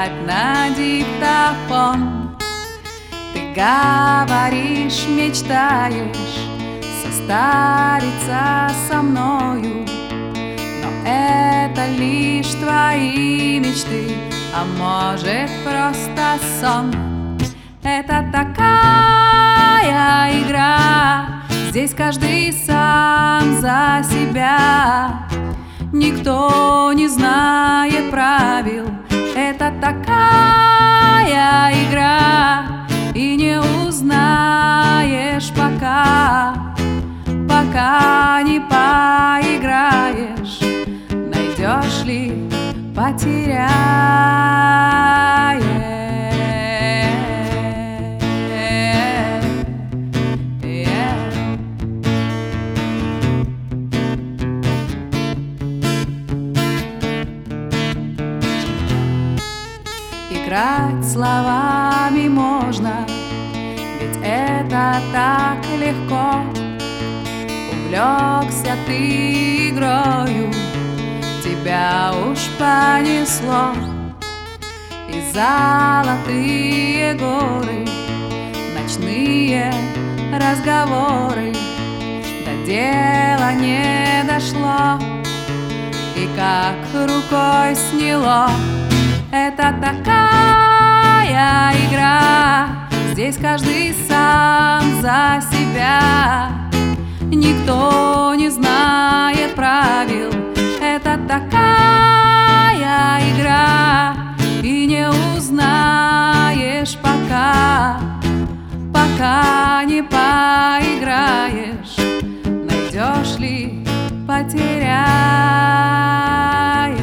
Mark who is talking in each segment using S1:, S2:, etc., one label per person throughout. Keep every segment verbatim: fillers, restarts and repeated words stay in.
S1: записать на диктофон. Ты говоришь, мечтаешь состариться со мною, но это лишь твои мечты, а может просто сон. Это такая игра, здесь каждый сам за себя, никто не знает правил. Это такая игра, и не узнаешь пока, пока не поиграешь. Найдешь ли, потеряешь. Играть словами можно, ведь это так легко. Увлекся ты игрою, тебя уж понесло. И золотые горы, ночные разговоры, до дела не дошло, и как рукой сняло. Это такая игра, здесь каждый сам за себя, никто не знает правил. Это такая игра, и не узнаешь пока, пока не поиграешь. Найдешь ли, потеряешь.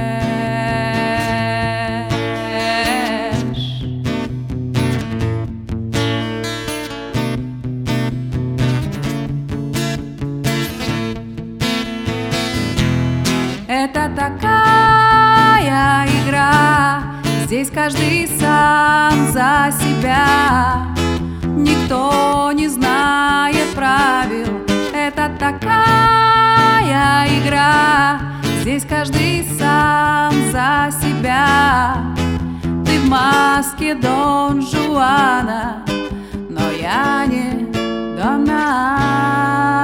S1: Это такая игра, здесь каждый сам за себя, никто не знает правил. Это такая игра, здесь каждый сам за себя. Ты в маске Дон Жуана, но я не Донна.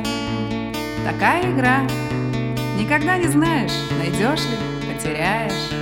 S1: Такая игра, никогда не знаешь, найдешь ли, потеряешь.